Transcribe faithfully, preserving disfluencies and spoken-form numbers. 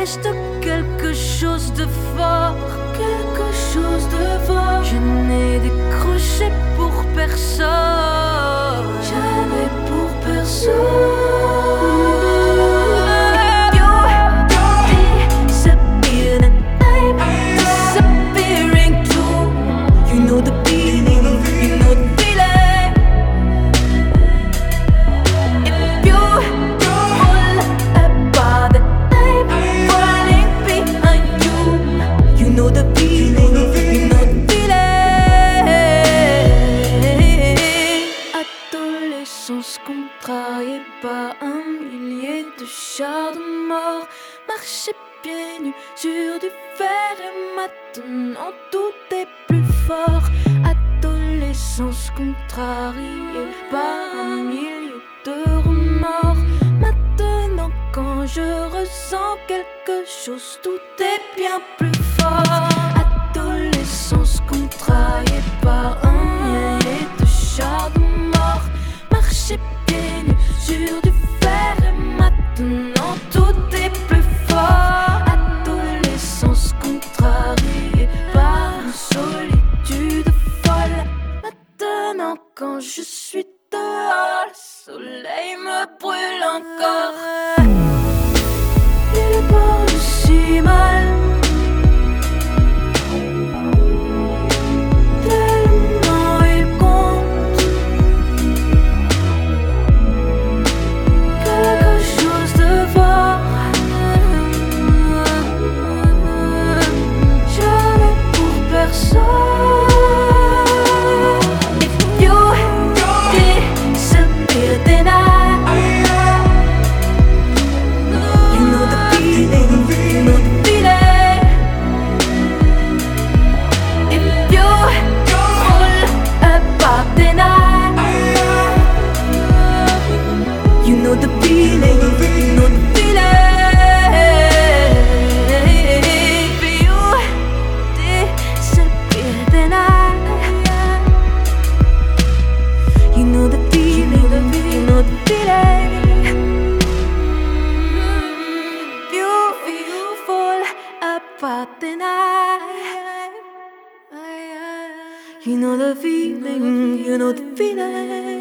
reste quelque chose de fort, quelque chose de fort. Je n'ai décroché pour personne, jamais pour personne. Adolescence contrariée par un millier de chars de mort, marcher pieds nus sur du fer et maintenant tout est plus fort. Adolescence contrariée par un millier de remords, maintenant quand je ressens quelque chose, tout est bien plus fort. Adolescence contrariée par un millier de chars de mort, marcher pieds nus sur du fer et maintenant tout est plus fort. Adolescence contrariée par une solitude folle, maintenant quand je suis dehors, le soleil me brûle encore. Il est pas aussi mal, you know the feeling, you know the feeling.